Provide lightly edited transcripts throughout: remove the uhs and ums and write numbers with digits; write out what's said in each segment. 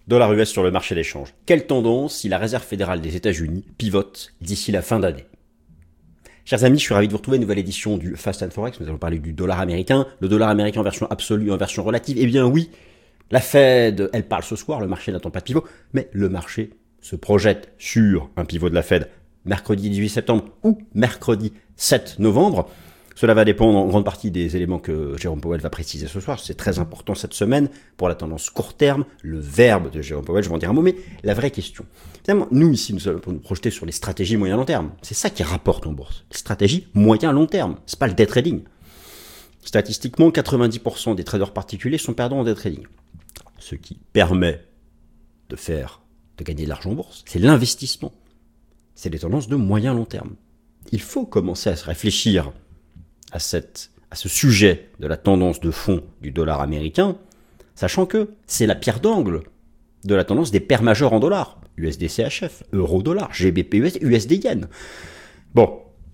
Dollar US sur le marché d'échange. Quelle tendance si la Réserve fédérale des États-Unis pivote d'ici la fin d'année? Chers amis, je suis ravi de vous retrouver, une nouvelle édition du Fast and Forex. Nous allons parler du dollar américain. Le dollar américain en version absolue, en version relative. Eh bien oui, la Fed, elle parle ce soir, le marché n'attend pas de pivot, mais le marché se projette sur un pivot de la Fed mercredi 18 septembre ou mercredi 7 novembre. Cela va dépendre en grande partie des éléments que Jérôme Powell va préciser ce soir. C'est très important cette semaine pour la tendance court terme, le verbe de Jérôme Powell, je vais en dire un mot, mais la vraie question. Finalement, nous ici, nous allons nous projeter sur les stratégies moyen-long terme. C'est ça qui rapporte en bourse. Les stratégies moyen-long terme. C'est pas le day trading. Statistiquement, 90% des traders particuliers sont perdants en day trading. Ce qui permet de gagner de l'argent en bourse, c'est l'investissement. C'est les tendances de moyen-long terme. Il faut commencer à se réfléchir à ce sujet de la tendance de fond du dollar américain, sachant que c'est la pierre d'angle de la tendance des paires majeures en dollars. USD CHF, euro-dollar, GBP USD, USD yen. Bon.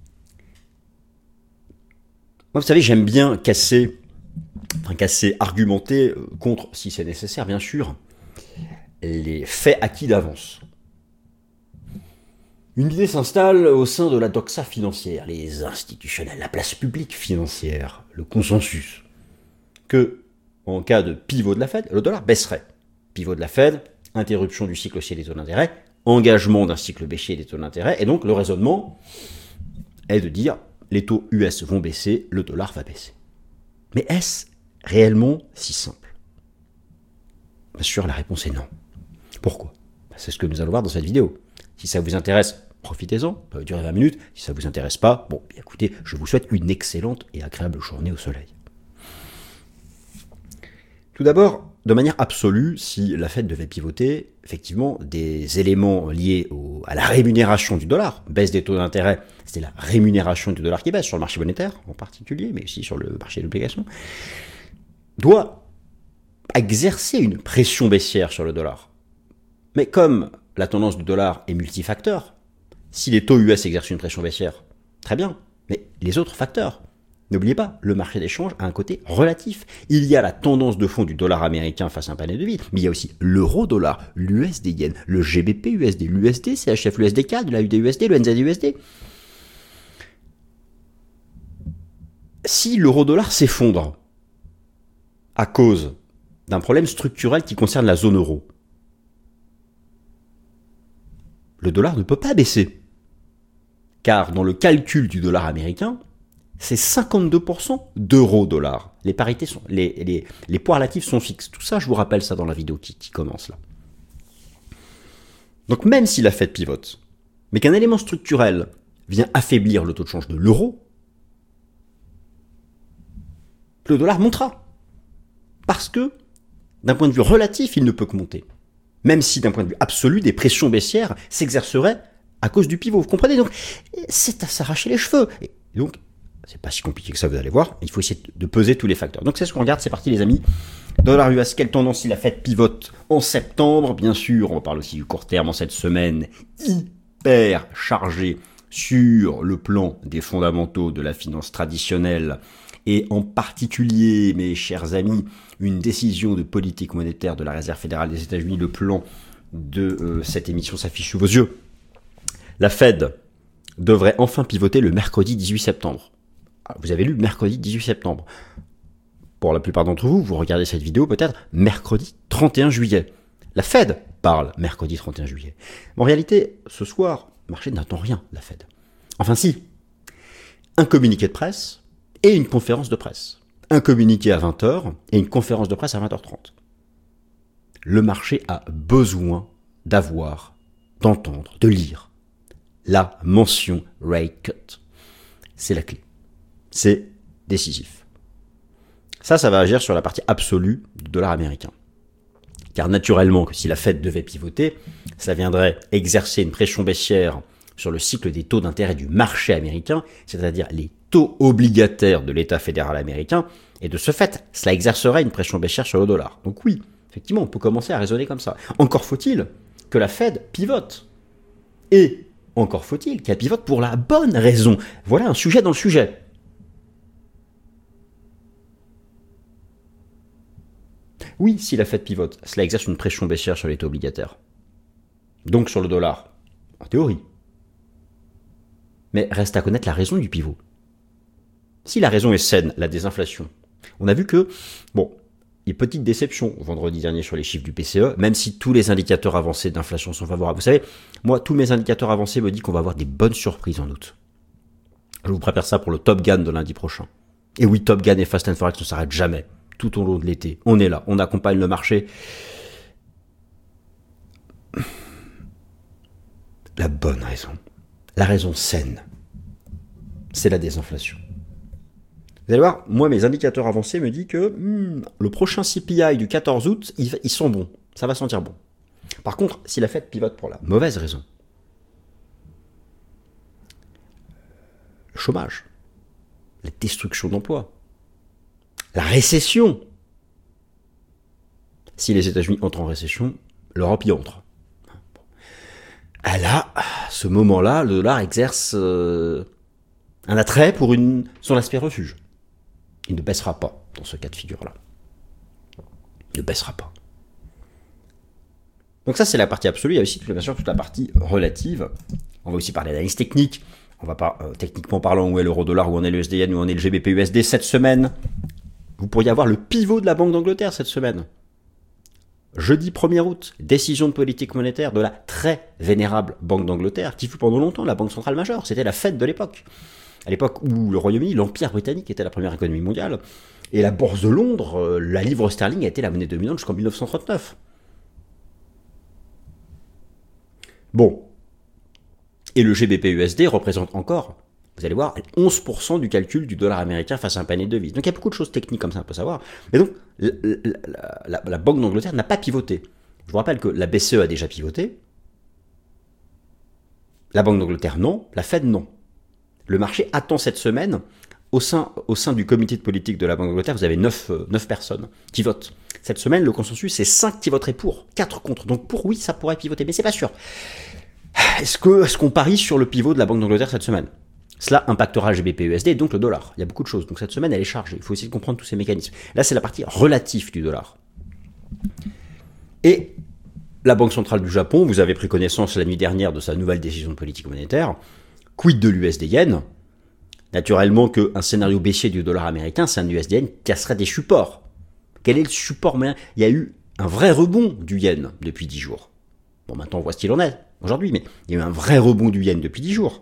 Moi, vous savez, j'aime bien argumenter contre, si c'est nécessaire, bien sûr, les faits acquis d'avance. Une idée s'installe au sein de la doxa financière, les institutionnels, la place publique financière, le consensus, que, en cas de pivot de la Fed, le dollar baisserait. Pivot de la Fed, interruption du cycle haussier des taux d'intérêt, engagement d'un cycle baissier des taux d'intérêt, et donc le raisonnement est de dire les taux US vont baisser, le dollar va baisser. Mais est-ce réellement si simple? Bien sûr, la réponse est non. Pourquoi? C'est ce que nous allons voir dans cette vidéo. Si ça vous intéresse, profitez-en, ça va durer 20 minutes. Si ça ne vous intéresse pas, bon, bien écoutez, je vous souhaite une excellente et agréable journée au soleil. Tout d'abord, de manière absolue, si la Fed devait pivoter, effectivement, des éléments liés à la rémunération du dollar, baisse des taux d'intérêt, c'est la rémunération du dollar qui baisse sur le marché monétaire en particulier, mais aussi sur le marché de l'obligation, doit exercer une pression baissière sur le dollar. Mais comme la tendance du dollar est multifacteur, si les taux US exercent une pression baissière, très bien, mais les autres facteurs, n'oubliez pas, le marché d'échange a un côté relatif. Il y a la tendance de fond du dollar américain face à un panier de devises, mais il y a aussi l'euro-dollar, l'USD yen, le GBP USD, l'USD CHF, l'USD CAD, l'AUD USD, le NZ USD. Si l'euro-dollar s'effondre à cause d'un problème structurel qui concerne la zone euro, le dollar ne peut pas baisser. Car dans le calcul du dollar américain, c'est 52% d'euro-dollar. Les parités sont, les poids relatifs sont fixes. Tout ça, je vous rappelle ça dans la vidéo qui commence là. Donc même si la Fed pivote, mais qu'un élément structurel vient affaiblir le taux de change de l'euro, le dollar montera. Parce que, d'un point de vue relatif, il ne peut que monter. Même si d'un point de vue absolu, des pressions baissières s'exerceraient à cause du pivot. Vous comprenez? Donc, c'est à s'arracher les cheveux. Et donc, c'est pas si compliqué que ça, vous allez voir. Il faut essayer de peser tous les facteurs. Donc, c'est ce qu'on regarde. C'est parti, les amis. Dollar US, quelle tendance si la Fed pivote en septembre? Bien sûr, on parle aussi du court terme en cette semaine hyper chargée sur le plan des fondamentaux de la finance traditionnelle. Et en particulier, mes chers amis, une décision de politique monétaire de la Réserve fédérale des États-Unis. Le plan de cette émission s'affiche sous vos yeux. La Fed devrait enfin pivoter le mercredi 18 septembre. Vous avez lu mercredi 18 septembre. Pour la plupart d'entre vous, vous regardez cette vidéo peut-être mercredi 31 juillet. La Fed parle mercredi 31 juillet. En réalité, ce soir, le marché n'attend rien de la Fed. Enfin si, un communiqué de presse et une conférence de presse. Un communiqué à 20h et une conférence de presse à 20h30. Le marché a besoin d'entendre, de lire la mention rate cut. C'est la clé. C'est décisif. Ça va agir sur la partie absolue du dollar américain. Car naturellement, que si la Fed devait pivoter, ça viendrait exercer une pression baissière sur le cycle des taux d'intérêt du marché américain, c'est-à-dire les taux obligataires de l'État fédéral américain, et de ce fait, cela exercerait une pression baissière sur le dollar. Donc oui, effectivement, on peut commencer à raisonner comme ça. Encore faut-il que la Fed pivote. Et encore faut-il qu'elle pivote pour la bonne raison. Voilà un sujet dans le sujet. Oui, si la Fed pivote, cela exerce une pression baissière sur les taux obligataires. Donc sur le dollar, en théorie. Mais reste à connaître la raison du pivot. Si la raison est saine, la désinflation, on a vu que, bon, il y a petite déception vendredi dernier sur les chiffres du PCE, même si tous les indicateurs avancés d'inflation sont favorables. Vous savez, moi, tous mes indicateurs avancés me disent qu'on va avoir des bonnes surprises en août. Je vous prépare ça pour le Top Gun de lundi prochain. Et oui, Top Gun et Fast and Forex ne s'arrêtent jamais, tout au long de l'été. On est là, on accompagne le marché. La bonne raison, la raison saine, c'est la désinflation. Vous allez voir, moi, mes indicateurs avancés me disent que le prochain CPI du 14 août, ils sont bons. Ça va sentir bon. Par contre, si la Fed pivote pour la mauvaise raison, le chômage, la destruction d'emplois, la récession. Si les États-Unis entrent en récession, l'Europe y entre. Là, à ce moment-là, le dollar exerce un attrait pour son aspect refuge. Il ne baissera pas dans ce cas de figure-là. Il ne baissera pas. Donc ça, c'est la partie absolue. Il y a aussi, bien sûr, toute la partie relative. On va aussi parler d'analyse technique. On va pas, techniquement parlant, où est l'euro-dollar, où en est le USD-yen, où en est le GBP-USD cette semaine. Vous pourriez avoir le pivot de la Banque d'Angleterre cette semaine. Jeudi 1er août, décision de politique monétaire de la très vénérable Banque d'Angleterre, qui fut pendant longtemps la banque centrale majeure. C'était la Fed de l'époque. À l'époque où le Royaume-Uni, l'Empire britannique, était la première économie mondiale, et la bourse de Londres, la livre sterling a été la monnaie dominante jusqu'en 1939. Bon. Et le GBP-USD représente encore, vous allez voir, 11% du calcul du dollar américain face à un panier de devises. Donc il y a beaucoup de choses techniques comme ça, on peut savoir. Mais donc, la Banque d'Angleterre n'a pas pivoté. Je vous rappelle que la BCE a déjà pivoté. La Banque d'Angleterre, non. La Fed, non. Le marché attend cette semaine, au sein du comité de politique de la Banque d'Angleterre, vous avez 9 personnes qui votent. Cette semaine, le consensus, c'est 5 qui voteraient pour, 4 contre. Donc pour oui, ça pourrait pivoter, mais c'est pas sûr. Est-ce qu'on parie sur le pivot de la Banque d'Angleterre cette semaine ? Cela impactera le GBP-USD et donc le dollar. Il y a beaucoup de choses. Donc cette semaine, elle est chargée. Il faut essayer de comprendre tous ces mécanismes. Là, c'est la partie relative du dollar. Et la Banque centrale du Japon, vous avez pris connaissance la nuit dernière de sa nouvelle décision de politique monétaire. Quid de l'USD-Yen ? Naturellement qu'un scénario baissier du dollar américain, c'est un USD-Yen qui casserait des supports. Quel est le support moyen ? Il y a eu un vrai rebond du yen depuis 10 jours. Bon, maintenant, on voit ce qu'il en est aujourd'hui, mais il y a eu un vrai rebond du yen depuis 10 jours.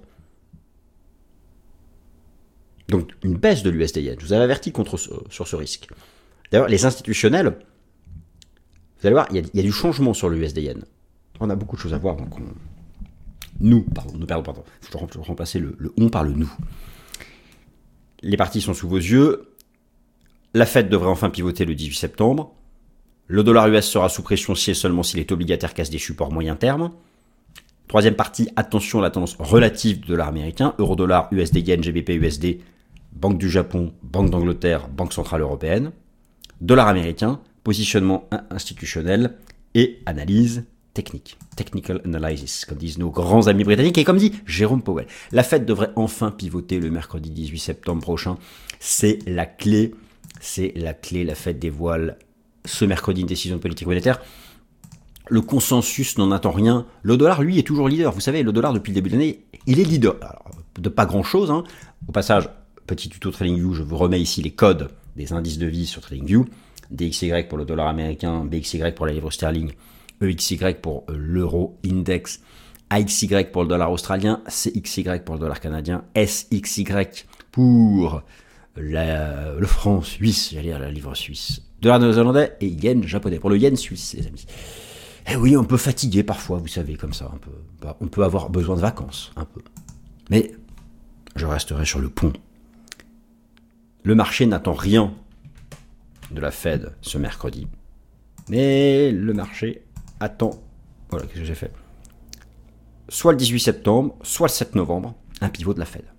Donc, une baisse de l'USD-Yen. Je vous avais averti sur ce risque. D'ailleurs, les institutionnels, vous allez voir, il y a du changement sur l'USD-Yen. On a beaucoup de choses à voir, donc pardon. Je vais remplacer le on par le nous. Les parties sont sous vos yeux. La Fed devrait enfin pivoter le 18 septembre. Le dollar US sera sous pression si et seulement si les taux obligataires cassent des supports moyen terme. Troisième partie, attention à la tendance relative du dollar américain. Euro-dollar, USD-Yen, GBP-USD, Banque du Japon, Banque d'Angleterre, Banque Centrale Européenne. Dollar américain, positionnement institutionnel et analyse technique. Technical analysis, comme disent nos grands amis britanniques et comme dit Jérôme Powell. La Fed devrait enfin pivoter le mercredi 18 septembre prochain. C'est la clé. La Fed dévoile ce mercredi une décision de politique monétaire. Le consensus n'en attend rien. Le dollar, lui, est toujours leader. Vous savez, le dollar, depuis le début de l'année, il est leader. Alors, de pas grand-chose. Au passage, petit tuto TradingView, je vous remets ici les codes des indices devises sur TradingView. DXY pour le dollar américain, BXY pour la livre sterling, EXY pour l'euro index, AXY pour le dollar australien, CXY pour le dollar canadien, SXY pour le franc suisse, j'allais dire la livre suisse, dollar néo-zélandais et yen japonais. Pour le yen suisse, les amis. Eh oui, on peut fatiguer parfois, vous savez, comme ça, un peu. On peut avoir besoin de vacances, un peu. Mais je resterai sur le pont. Le marché n'attend rien de la Fed ce mercredi. Mais le marché attend... Voilà, qu'est-ce que j'ai fait ? Soit le 18 septembre, soit le 7 novembre, un pivot de la Fed.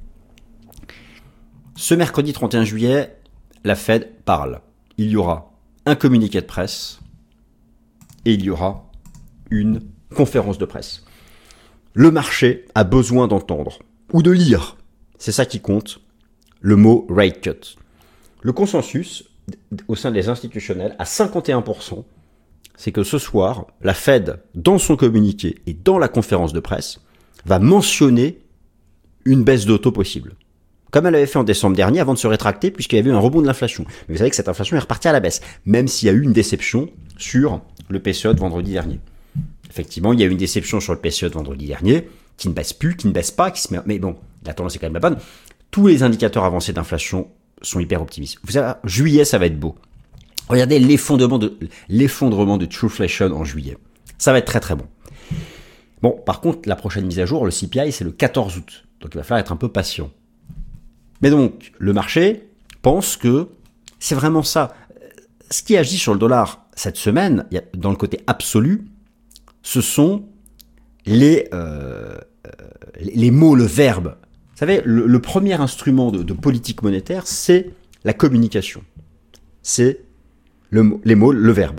Ce mercredi 31 juillet, la Fed parle. Il y aura un communiqué de presse et il y aura une conférence de presse. Le marché a besoin d'entendre ou de lire, c'est ça qui compte, le mot rate cut. Le consensus au sein des institutionnels à 51%, c'est que ce soir, la Fed, dans son communiqué et dans la conférence de presse, va mentionner une baisse de taux possible. Comme elle avait fait en décembre dernier avant de se rétracter puisqu'il y avait eu un rebond de l'inflation. Mais vous savez que cette inflation est repartie à la baisse, même s'il y a eu une déception sur le PCE de vendredi dernier. Effectivement, il y a eu une déception sur le PCE de vendredi dernier, qui ne baisse plus, qui ne baisse pas, mais bon, la tendance est quand même la bonne. Tous les indicateurs avancés d'inflation sont hyper optimistes. Vous savez, juillet, ça va être beau. Regardez l'effondrement de Trueflation en juillet. Ça va être très très bon. Bon, par contre, la prochaine mise à jour, le CPI, c'est le 14 août. Donc il va falloir être un peu patient. Mais donc, le marché pense que c'est vraiment ça. Ce qui agit sur le dollar cette semaine, dans le côté absolu, ce sont les mots, le verbe. Vous savez, le premier instrument de politique monétaire, c'est la communication. C'est les mots, le verbe.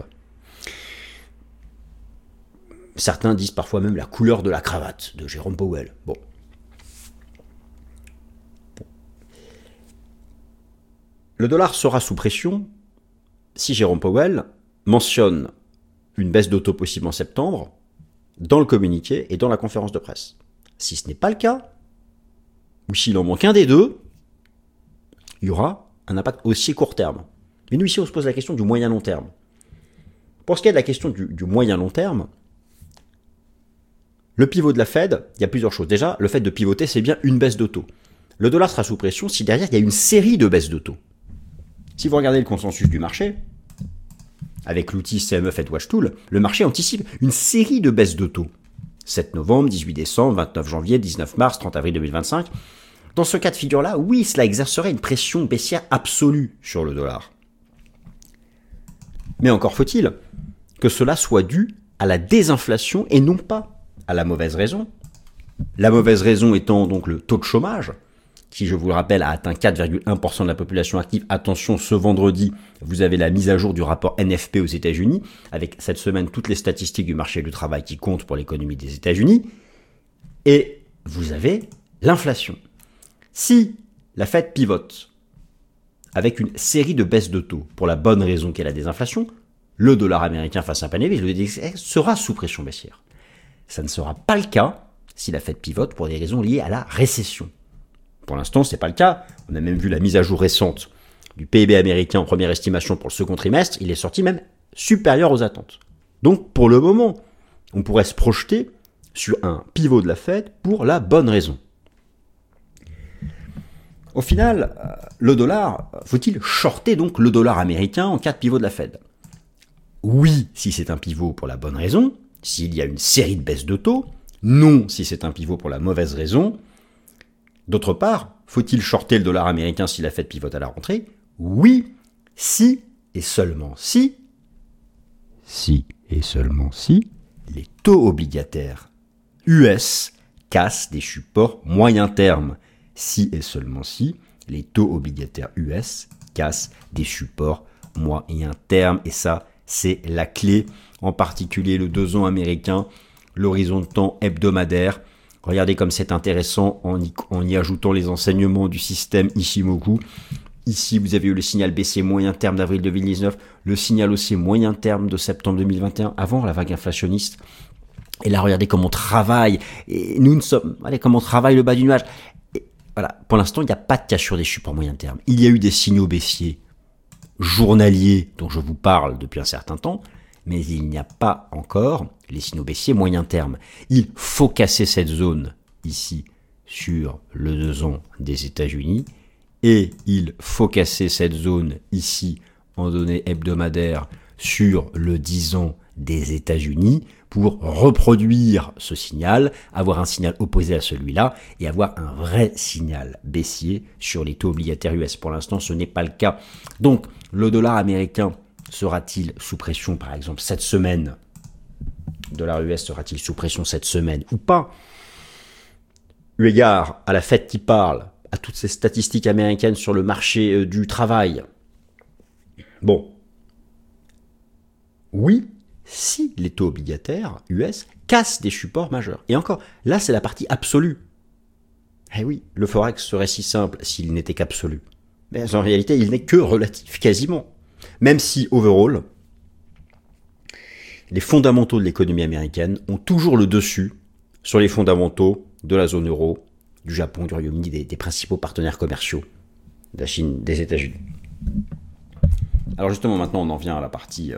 Certains disent parfois même la couleur de la cravate de Jérôme Powell. Bon. Le dollar sera sous pression si Jérôme Powell mentionne une baisse de taux possible en septembre dans le communiqué et dans la conférence de presse. Si ce n'est pas le cas, ou s'il en manque un des deux, il y aura un impact aussi court terme. Mais nous ici on se pose la question du moyen-long terme. Pour ce qui est de la question du moyen-long terme, le pivot de la Fed, il y a plusieurs choses. Déjà, le fait de pivoter, c'est bien une baisse de taux. Le dollar sera sous pression si derrière il y a une série de baisses de taux. Si vous regardez le consensus du marché, avec l'outil CME Fed Watch Tool, le marché anticipe une série de baisses de taux. 7 novembre, 18 décembre, 29 janvier, 19 mars, 30 avril 2025. Dans ce cas de figure-là, oui, cela exercerait une pression baissière absolue sur le dollar. Mais encore faut-il que cela soit dû à la désinflation et non pas à la mauvaise raison. La mauvaise raison étant donc le taux de chômage, qui, je vous le rappelle, a atteint 4,1% de la population active. Attention, ce vendredi, vous avez la mise à jour du rapport NFP aux États-Unis, avec cette semaine toutes les statistiques du marché du travail qui comptent pour l'économie des États-Unis. Et vous avez l'inflation. Si la Fed pivote avec une série de baisses de taux pour la bonne raison qu'est la désinflation, le dollar américain face à un panier, le DXY sera sous pression baissière. Ça ne sera pas le cas si la Fed pivote pour des raisons liées à la récession. Pour l'instant, ce n'est pas le cas. On a même vu la mise à jour récente du PIB américain en première estimation pour le second trimestre. Il est sorti même supérieur aux attentes. Donc, pour le moment, on pourrait se projeter sur un pivot de la Fed pour la bonne raison. Au final, le dollar, faut-il shorter donc le dollar américain en cas de pivot de la Fed ? Oui, si c'est un pivot pour la bonne raison, s'il y a une série de baisses de taux. Non, si c'est un pivot pour la mauvaise raison. D'autre part, faut-il shorter le dollar américain si la Fed pivote à la rentrée ? Oui, si et seulement si et seulement si, les taux obligataires US cassent des supports moyen terme. Si et seulement si, les taux obligataires US cassent des supports moyen terme. Et ça, c'est la clé, en particulier le 2 ans américain, l'horizon de temps hebdomadaire. Regardez comme c'est intéressant en y ajoutant les enseignements du système Ishimoku. Ici, vous avez eu le signal baissier moyen terme d'avril 2019, le signal haussier moyen terme de septembre 2021, avant la vague inflationniste. Et là, regardez comment on travaille. Et nous ne sommes... Allez, comment on travaille le bas du nuage. Et voilà, pour l'instant, il n'y a pas de cassure des supports moyen terme. Il y a eu des signaux baissiers journaliers dont je vous parle depuis un certain temps, mais il n'y a pas encore les signaux baissiers moyen terme. Il faut casser cette zone ici sur le 2 ans des États-Unis et il faut casser cette zone ici en données hebdomadaires sur le 10 ans des États-Unis pour reproduire ce signal, avoir un signal opposé à celui-là et avoir un vrai signal baissier sur les taux obligataires US. Pour l'instant, ce n'est pas le cas. Donc, le dollar américain sera-t-il sous pression, par exemple, cette semaine ? Le dollar US sera-t-il sous pression cette semaine ou pas ? Eu égard à la Fed qui parle, à toutes ces statistiques américaines sur le marché du travail. Bon. Oui, si les taux obligataires US cassent des supports majeurs. Et encore, là, c'est la partie absolue. Eh oui, le Forex serait si simple s'il n'était qu'absolu. Mais en réalité, il n'est que relatif, quasiment. Même si, overall, les fondamentaux de l'économie américaine ont toujours le dessus sur les fondamentaux de la zone euro, du Japon, du Royaume-Uni, des principaux partenaires commerciaux de la Chine, des États-Unis. Alors justement, maintenant, on en vient à la partie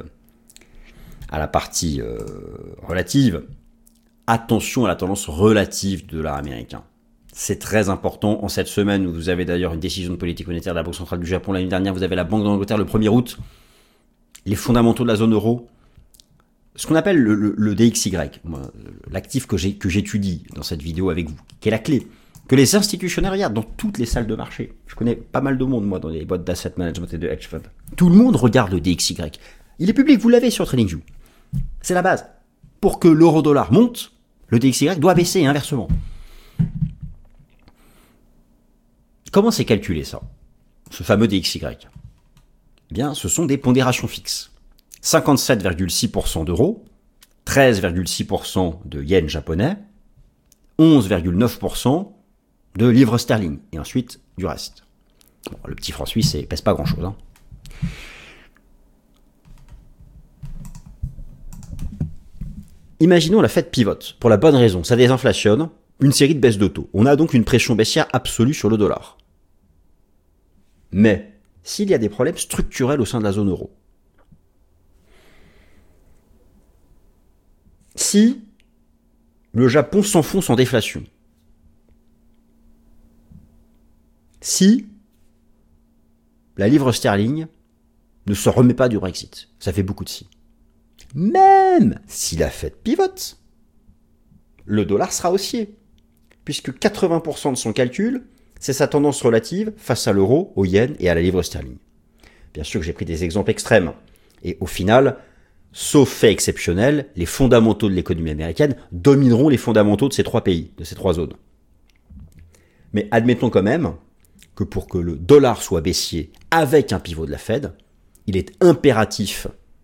relative. Attention à la tendance relative du dollar américain. C'est très important. En cette semaine où vous avez d'ailleurs une décision de politique monétaire de la Banque centrale du Japon, l'année dernière, vous avez la Banque d'Angleterre le 1er août. Les fondamentaux de la zone euro, ce qu'on appelle le DXY, l'actif que j'étudie dans cette vidéo avec vous, qui est la clé, que les institutionnels regardent dans toutes les salles de marché. Je connais pas mal de monde, moi, dans les boîtes d'asset management et de hedge fund. Tout le monde regarde le DXY. Il est public, vous l'avez sur TradingView. C'est la base. Pour que l'euro-dollar monte, le DXY doit baisser et inversement. Comment c'est calculé ça, ce fameux DXY? Eh bien, ce sont des pondérations fixes. 57,6% d'euros, 13,6% de yens japonais, 11,9% de livres sterling, et ensuite du reste. Bon, le petit franc suisse, il pèse pas grand-chose. Hein. Imaginons la Fed pivote, pour la bonne raison, ça désinflationne, une série de baisses de taux. On a donc une pression baissière absolue sur le dollar. Mais, s'il y a des problèmes structurels au sein de la zone euro, si le Japon s'enfonce en déflation, si la livre sterling ne se remet pas du Brexit, ça fait beaucoup de si. Même si la Fed pivote, le dollar sera haussier, puisque 80% de son calcul, c'est sa tendance relative face à l'euro, au yen et à la livre sterling. Bien sûr que j'ai pris des exemples extrêmes, et au final, sauf fait exceptionnel, les fondamentaux de l'économie américaine domineront les fondamentaux de ces trois pays, de ces trois zones. Mais admettons quand même que pour que le dollar soit baissier avec un pivot de la Fed, il est impératif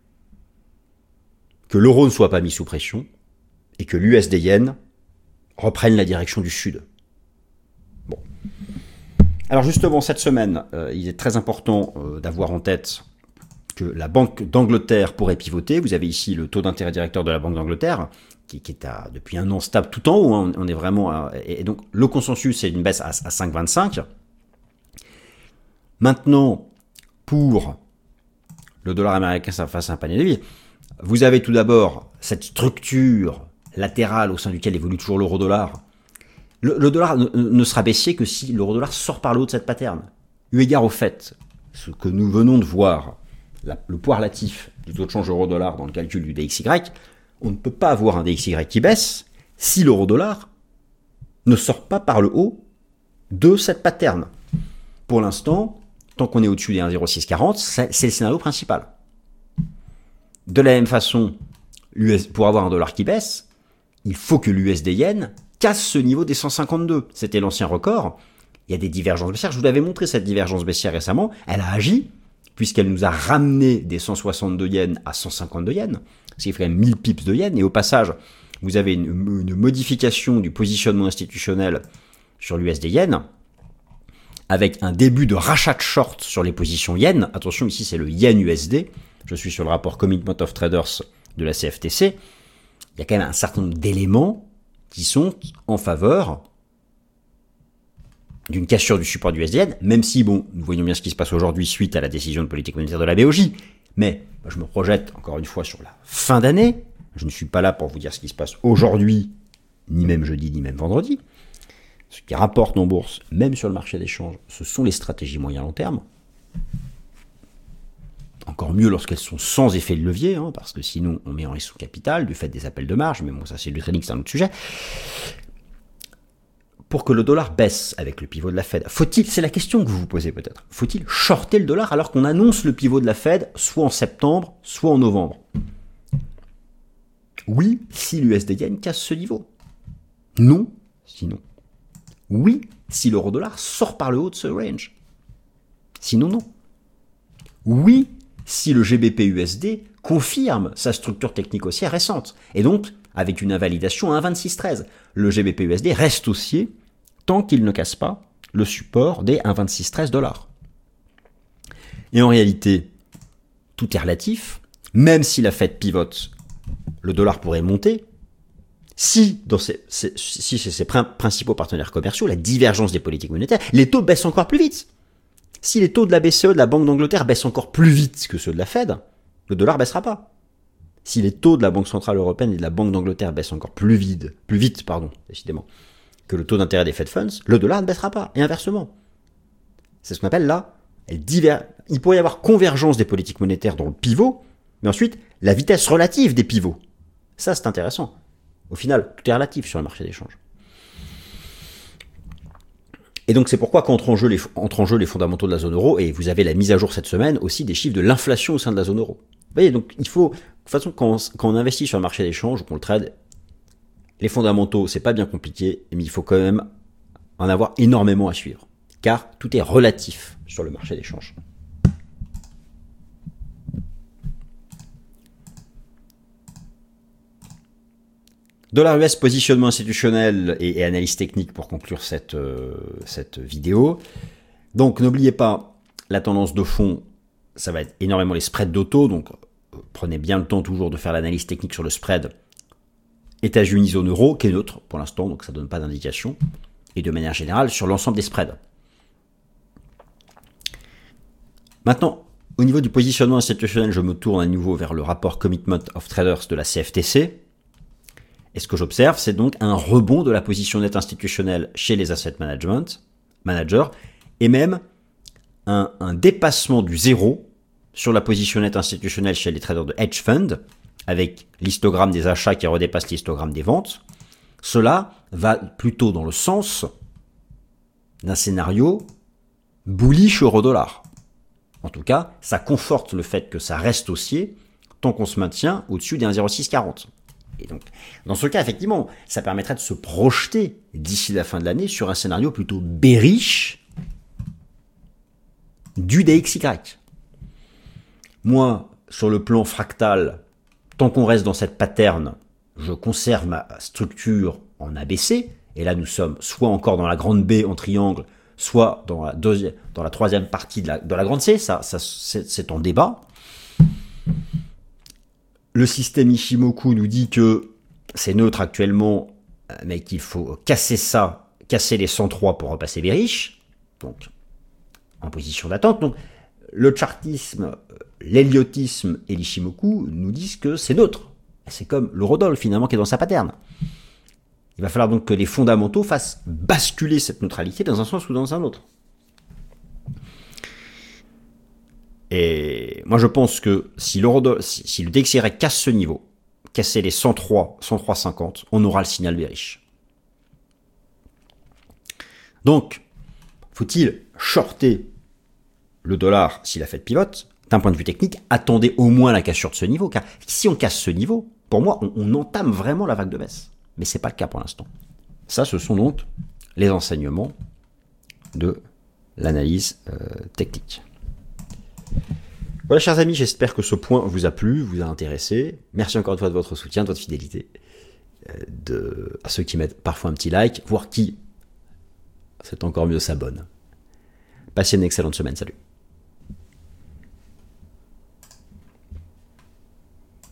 que l'euro ne soit pas mis sous pression et que l'USD yen reprenne la direction du sud. Bon. Alors justement, cette semaine, il est très important d'avoir en tête que la Banque d'Angleterre pourrait pivoter. Vous avez ici le taux d'intérêt directeur de la Banque d'Angleterre, qui est depuis un an stable tout en haut. Hein. On est vraiment et donc le consensus, c'est une baisse à 5,25. Maintenant, pour le dollar américain face à un panier de vie, vous avez tout d'abord cette structure latérale au sein duquel évolue toujours l'euro-dollar. Le dollar ne sera baissier que si l'euro-dollar sort par le haut de cette pattern. Eu égard au fait, ce que nous venons de voir, le poids relatif du taux de change euro-dollar dans le calcul du DXY, on ne peut pas avoir un DXY qui baisse si l'euro-dollar ne sort pas par le haut de cette pattern. Pour l'instant, tant qu'on est au-dessus des 1,0640, c'est le scénario principal. De la même façon, pour avoir un dollar qui baisse, il faut que l'USD yen casse ce niveau des 152. C'était l'ancien record. Il y a des divergences baissières. Je vous l'avais montré cette divergence baissière récemment. Elle a agi, puisqu'elle nous a ramené des 162 yens à 152 yens, ce qui fait 1000 pips de yens. Et au passage, vous avez une modification du positionnement institutionnel sur l'USD yen, avec un début de rachat de short sur les positions yen. Attention, ici c'est le yen USD. Je suis sur le rapport Commitment of Traders de la CFTC. Il y a quand même un certain nombre d'éléments qui sont en faveur d'une cassure du support du USD, même si, bon, nous voyons bien ce qui se passe aujourd'hui suite à la décision de politique monétaire de la BOJ. Mais je me projette encore une fois sur la fin d'année. Je ne suis pas là pour vous dire ce qui se passe aujourd'hui, ni même jeudi, ni même vendredi. Ce qui rapporte en bourse, même sur le marché d'échange, ce sont les stratégies moyen-long terme. Encore mieux lorsqu'elles sont sans effet de levier, hein, parce que sinon on met en risque son capital du fait des appels de marge, mais bon, ça c'est du trading, c'est un autre sujet. Pour que le dollar baisse avec le pivot de la Fed, faut-il, c'est la question que vous vous posez peut-être, faut-il shorter le dollar alors qu'on annonce le pivot de la Fed soit en septembre, soit en novembre? Oui, si l'USD yen casse ce niveau. Non, sinon. Oui, si l'euro-dollar sort par le haut de ce range. Sinon, non. Oui, si le GBP-USD confirme sa structure technique haussière récente, et donc avec une invalidation à 1,2613. Le GBP-USD reste haussier tant qu'il ne casse pas le support des 1,2613 $. Et en réalité, tout est relatif, même si la Fed pivote, le dollar pourrait monter, si c'est ses principaux partenaires commerciaux, la divergence des politiques monétaires, les taux baissent encore plus vite. Si les taux de la BCE, de la Banque d'Angleterre, baissent encore plus vite que ceux de la Fed, le dollar baissera pas. Si les taux de la Banque Centrale Européenne et de la Banque d'Angleterre baissent encore plus vite, décidément, que le taux d'intérêt des Fed Funds, le dollar ne baissera pas, et inversement. C'est ce qu'on appelle là, il pourrait y avoir convergence des politiques monétaires dans le pivot, mais ensuite, la vitesse relative des pivots. Ça, c'est intéressant. Au final, tout est relatif sur le marché des changes. Et donc, c'est pourquoi qu'entrent en jeu les fondamentaux de la zone euro, et vous avez la mise à jour cette semaine aussi des chiffres de l'inflation au sein de la zone euro. Vous voyez, donc il faut, de toute façon, quand on investit sur le marché des changes ou qu'on le trade, les fondamentaux, c'est pas bien compliqué, mais il faut quand même en avoir énormément à suivre, car tout est relatif sur le marché des changes. Dollar US, positionnement institutionnel et analyse technique pour conclure cette vidéo. Donc n'oubliez pas, la tendance de fond, ça va être énormément les spreads d'auto, donc prenez bien le temps toujours de faire l'analyse technique sur le spread États-Unis zone euro, qui est neutre pour l'instant, donc ça ne donne pas d'indication, et de manière générale sur l'ensemble des spreads. Maintenant, au niveau du positionnement institutionnel, je me tourne à nouveau vers le rapport Commitment of Traders de la CFTC. Et ce que j'observe, c'est donc un rebond de la position nette institutionnelle chez les asset managers, et même un dépassement du zéro sur la position nette institutionnelle chez les traders de hedge fund, avec l'histogramme des achats qui redépasse l'histogramme des ventes. Cela va plutôt dans le sens d'un scénario bullish euro-dollar. En tout cas, ça conforte le fait que ça reste haussier tant qu'on se maintient au-dessus des 1,0640. Et donc, dans ce cas, effectivement, ça permettrait de se projeter d'ici la fin de l'année sur un scénario plutôt bearish du DXY. Moi, sur le plan fractal, tant qu'on reste dans cette pattern, je conserve ma structure en ABC. Et là, nous sommes soit encore dans la grande B en triangle, soit dans la troisième partie de la grande C. Ça c'est en débat. Le système Ishimoku nous dit que c'est neutre actuellement, mais qu'il faut casser les 103 pour repasser les riches. Donc, en position d'attente. Donc, le chartisme, l'héliotisme et l'Ishimoku nous disent que c'est neutre. C'est comme l'eurodoll finalement qui est dans sa pattern. Il va falloir donc que les fondamentaux fassent basculer cette neutralité dans un sens ou dans un autre. Et moi je pense que si le DXY casse ce niveau, casser les 103, 103,50, on aura le signal bearish. Donc, faut-il shorter le dollar si la Fed pivote? D'un point de vue technique, attendez au moins la cassure de ce niveau, car si on casse ce niveau, pour moi, on entame vraiment la vague de baisse. Mais ce n'est pas le cas pour l'instant. Ça, ce sont donc les enseignements de l'analyse technique. Voilà, chers amis, j'espère que ce point vous a plu, vous a intéressé. Merci encore une fois de votre soutien, de votre fidélité, à ceux qui mettent parfois un petit like, voire qui, c'est encore mieux, s'abonnent. Passez une excellente semaine, salut.